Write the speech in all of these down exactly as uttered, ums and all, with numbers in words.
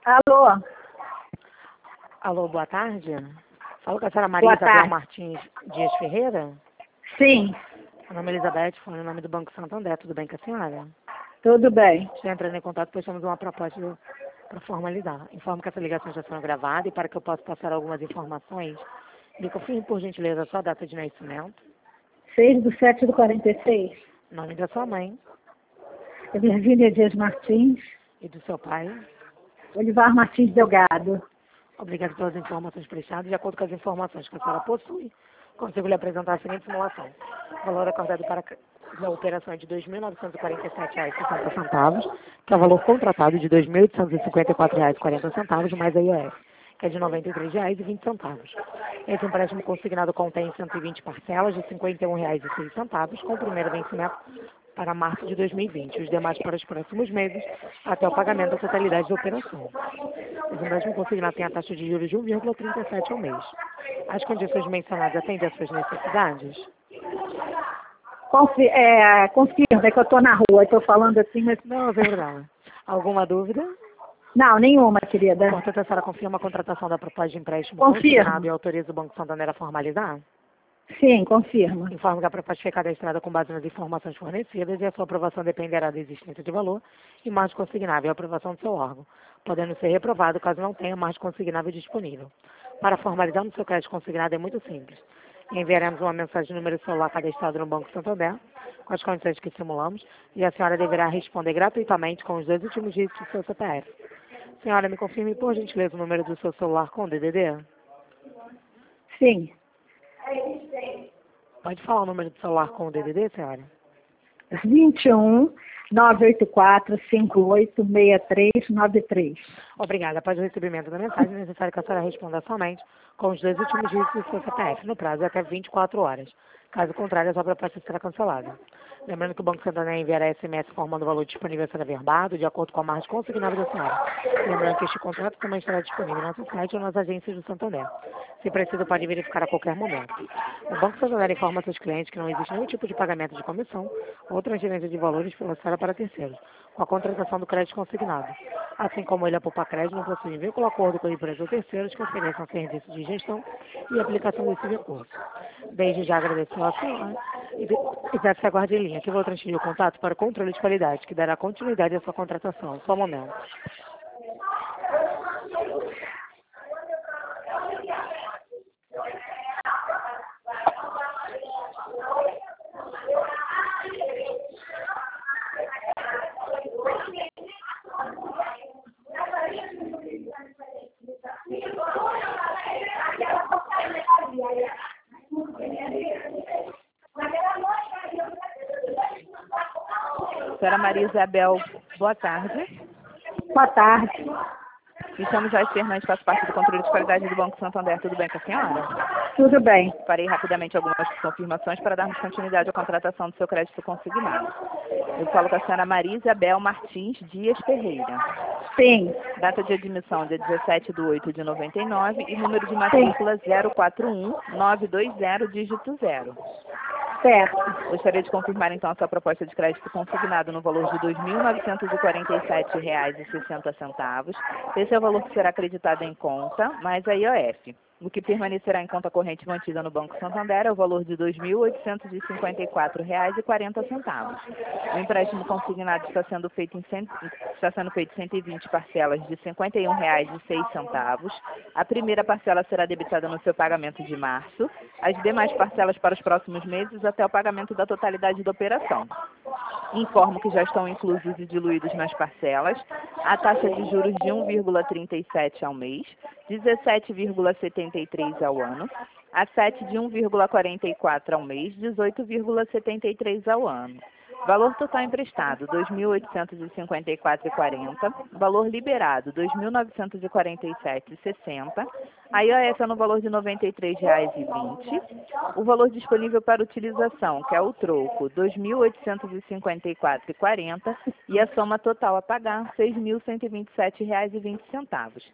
Alô? Alô, boa tarde. Falo com a senhora Maria Isabel Martins Dias Ferreira? Sim. Meu nome é Elizabeth, falo em nome do Banco Santander. Tudo bem com a senhora? Tudo bem. Estou entrando em contato, pois temos uma proposta para formalizar. Informo que essa ligação está sendo gravada e para que eu possa passar algumas informações, me confirme, por gentileza, a sua data de nascimento, seis do sete do quarenta e seis. nome da sua mãe Virgínia Dias Martins. e do seu pai. Olivar Martins Delgado. Obrigado pelas informações prestadas. De acordo com as informações que a senhora possui, consigo lhe apresentar a seguinte simulação. O valor acordado para a operação é de dois mil novecentos e quarenta e sete reais e sessenta centavos, que é o valor contratado de dois mil oitocentos e cinquenta e quatro reais e quarenta centavos, mais a I O F, que é de noventa e três reais e vinte centavos. Esse empréstimo consignado contém cento e vinte parcelas de cinquenta e um reais e seis centavos, com o primeiro vencimento para março de dois mil e vinte, os demais para os próximos meses, até o pagamento da totalidade da operação. Esse empréstimo consignado tem a taxa de juros de um vírgula trinta e sete ao mês. As condições mencionadas atendem às suas necessidades? Confi é, confirma, é que eu estou na rua, estou falando assim, mas... Não, é verdade. Alguma dúvida? Não, nenhuma, querida. Portanto, a senhora confirma a contratação da proposta de empréstimo Confirmo. consignado e autoriza o Banco Santander a formalizar? Sim, confirma. Informo que a proposta foi cadastrada com base nas informações fornecidas e a sua aprovação dependerá da existência de valor e margem consignável e a aprovação do seu órgão, podendo ser reprovado caso não tenha margem consignável disponível. Para formalizar no seu crédito consignado é muito simples. Enviaremos uma mensagem de número de celular cadastrado no Banco Santander, com as condições que simulamos, e a senhora deverá responder gratuitamente com os dois últimos dígitos do seu C P F. Senhora, me confirme, por gentileza, o número do seu celular com D D D? Sim. Pode falar o número do celular com o D D D, senhora? vinte e um, nove oito quatro, cinco oito, seis três nove três. Obrigada. Após o recebimento da mensagem, é necessário que a senhora responda somente com os dois últimos dígitos do seu C P F, no prazo de até vinte e quatro horas. Caso contrário, a sua proposta será cancelada. Lembrando que o Banco Santander enviará S M S informando o valor disponível a ser averbado, de acordo com a margem consignável da senhora. Lembrando que este contrato também estará disponível no nosso site ou nas agências do Santander. Se preciso, pode verificar a qualquer momento. O Banco Santander informa seus clientes que não existe nenhum tipo de pagamento de comissão ou transferência de valores pela senhora para terceiros, com a contratação do crédito consignado. Assim como ele, a Poupa Crédito, não possui vínculo acordo com a empresa ou terceiros que ofereçam serviços de gestão e aplicação desse recurso. Desde já agradeço a senhora e peço que aguarde em linha, que vou transferir o contato para o controle de qualidade, que dará continuidade à sua contratação. Só um momento. Senhora Maria Isabel, boa tarde. Boa tarde. Me chamo Joyce Fernandes, faço parte do controle de qualidade do Banco Santander. Tudo bem com a senhora? Tudo bem. Farei rapidamente algumas confirmações para darmos continuidade à contratação do seu crédito consignado. Eu falo com a senhora Maria Isabel Martins Dias Ferreira. Sim. Data de admissão dia dezessete de oito de noventa e nove e número de matrícula zero quatro um nove dois zero, dígito zero. Certo. Gostaria de confirmar então a sua proposta de crédito consignado no valor de dois mil novecentos e quarenta e sete reais e sessenta centavos. Esse é o valor que será acreditado em conta, mais a I O F. O que permanecerá em conta corrente mantida no Banco Santander é o valor de dois mil oitocentos e cinquenta e quatro reais e quarenta centavos. O empréstimo consignado está sendo feito em cem, está sendo feito cento e vinte parcelas de cinquenta e um reais e seis centavos. A primeira parcela será debitada no seu pagamento de março, as demais parcelas para os próximos meses até o pagamento da totalidade da operação. Informo que já estão inclusos e diluídos nas parcelas a taxa de juros de um vírgula trinta e sete ao mês, dezessete vírgula setenta e três ao ano, a sete de um vírgula quarenta e quatro ao mês, dezoito vírgula setenta e três ao ano. Valor total emprestado, dois mil oitocentos e cinquenta e quatro reais e quarenta centavos. Valor liberado, dois mil novecentos e quarenta e sete reais e sessenta centavos. A I O F é no valor de noventa e três reais e vinte centavos. O valor disponível para utilização, que é o troco, dois mil oitocentos e cinquenta e quatro reais e quarenta centavos. E a soma total a pagar, seis mil cento e vinte e sete reais e vinte centavos.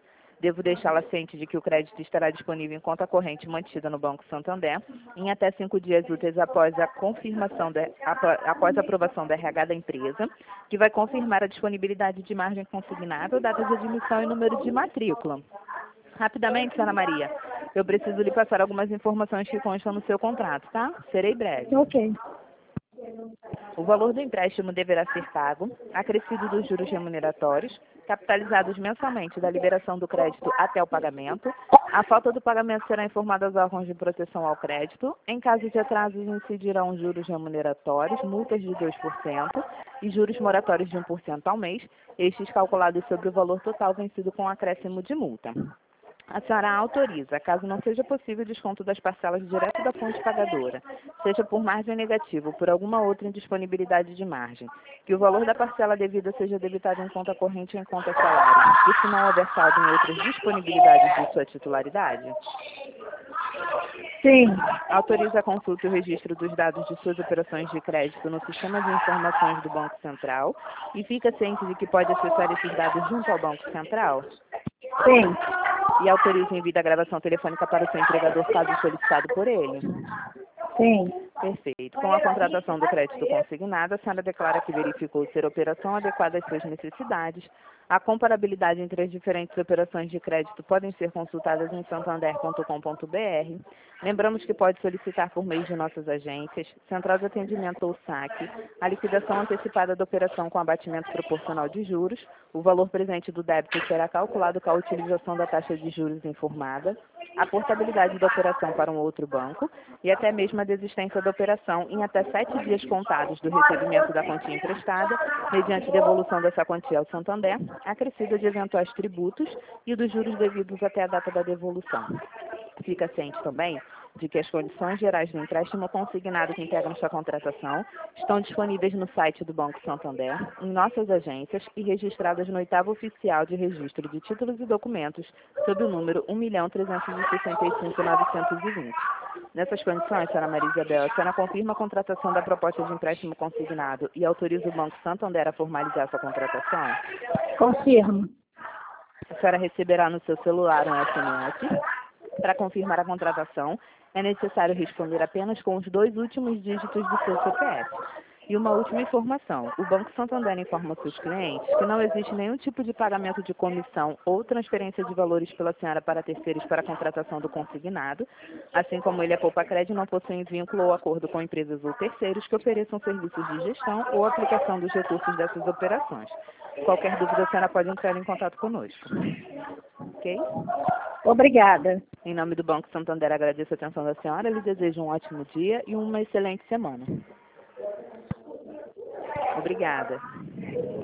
Devo deixá-la ciente de que o crédito estará disponível em conta corrente mantida no Banco Santander em até cinco dias úteis após a confirmação de, após a aprovação da R H da empresa, que vai confirmar a disponibilidade de margem consignada, data de admissão e número de matrícula. Rapidamente, Ana Maria, eu preciso lhe passar algumas informações que constam no seu contrato, tá? Serei breve. Ok. O valor do empréstimo deverá ser pago, acrescido dos juros remuneratórios, capitalizados mensalmente da liberação do crédito até o pagamento. A falta do pagamento será informada aos órgãos de proteção ao crédito. Em caso de atrasos, incidirão juros remuneratórios, multas de dois por cento e juros moratórios de um por cento ao mês, estes calculados sobre o valor total vencido com acréscimo de multa. A senhora autoriza, caso não seja possível o desconto das parcelas direto da fonte pagadora, seja por margem negativa ou por alguma outra indisponibilidade de margem, que o valor da parcela devida seja debitado em conta corrente ou em conta salário, e se não houver saldo em outras disponibilidades de sua titularidade? Sim. Autoriza a consulta e o registro dos dados de suas operações de crédito no Sistema de Informações do Banco Central e fica ciente de que pode acessar esses dados junto ao Banco Central? Sim. E autoriza o envio da gravação telefônica para o seu empregador, caso solicitado por ele? Sim. Perfeito. Com a contratação do crédito consignado, a senhora declara que verificou ser a operação adequada às suas necessidades. A comparabilidade entre as diferentes operações de crédito podem ser consultadas em santander ponto com ponto br. Lembramos que pode solicitar por meio de nossas agências, Central de Atendimento ou saque, a liquidação antecipada da operação com abatimento proporcional de juros. O valor presente do débito será calculado com a utilização da taxa de juros informada, a portabilidade da operação para um outro banco e até mesmo a desistência da operação em até sete dias contados do recebimento da quantia emprestada, mediante devolução dessa quantia ao Santander, acrescida de eventuais tributos e dos juros devidos até a data da devolução. Fica ciente também de que as condições gerais do empréstimo consignado que integram sua contratação estão disponíveis no site do Banco Santander, em nossas agências e registradas no oitavo oficial de registro de títulos e documentos sob o número um milhão trezentos e sessenta e cinco mil novecentos e vinte. Nessas condições, senhora Maria Isabel, a senhora confirma a contratação da proposta de empréstimo consignado e autoriza o Banco Santander a formalizar sua contratação? Confirmo. A senhora receberá no seu celular um S M S. Para confirmar a contratação, é necessário responder apenas com os dois últimos dígitos do seu C P F. E uma última informação, o Banco Santander informa seus clientes que não existe nenhum tipo de pagamento de comissão ou transferência de valores pela senhora para terceiros para a contratação do consignado, assim como ele, a Poupa Crédito, não possui vínculo ou acordo com empresas ou terceiros que ofereçam serviços de gestão ou aplicação dos recursos dessas operações. Qualquer dúvida, a senhora pode entrar em contato conosco. Ok? Obrigada. Em nome do Banco Santander, agradeço a atenção da senhora, lhe desejo um ótimo dia e uma excelente semana. Obrigada.